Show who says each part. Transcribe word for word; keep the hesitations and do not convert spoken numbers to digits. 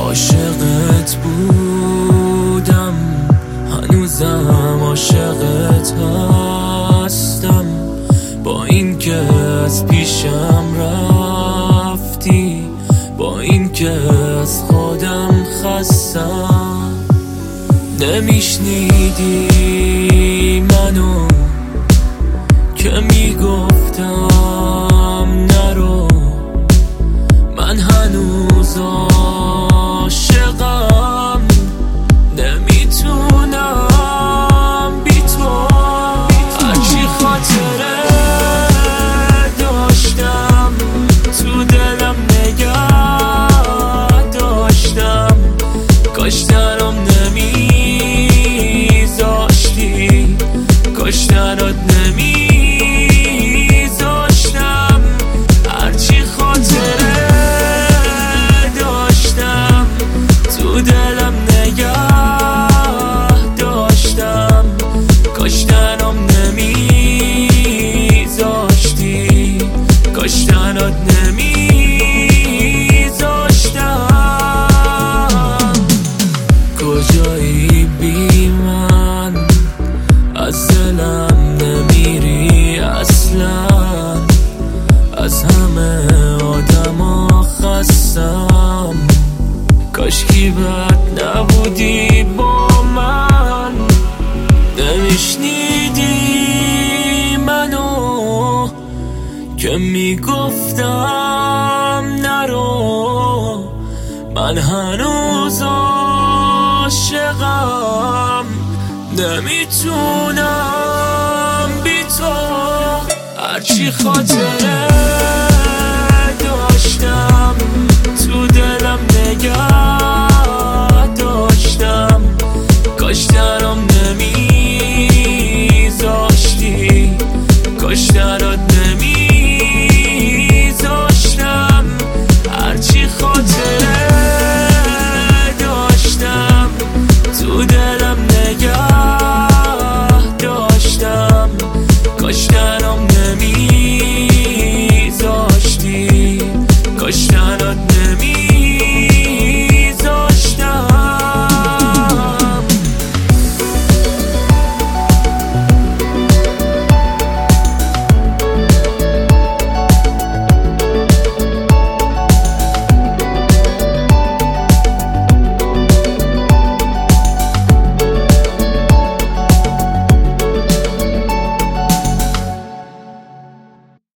Speaker 1: عاشقت بودم، هنوزم عاشقت هستم، با این که از پیشم رفتی، با این که از خودم خستم. نمیشنیدی منو که میگفتم نرو، من هنوز عاشقم، نمیتونم بی تو. هرچی خاطره داشتم تو دلم نگه داشتم، کاش تنم نمیذاشتی، کاش تنت نمیذاشتم. هرچی خاطره داشتم تو دلم نگه داشتم، کاش تنم نمیذاشتی، کاش تنت نمیذاشتم. کجایی بی من، از دلم نمیری اصلا، از همه آدما خستم، کاشکی بد نبودی با من. نمیشنیدی منو که میگفتم نرو، من هنوز عاشقم، نمیتونم بی تو. هرچی خاطره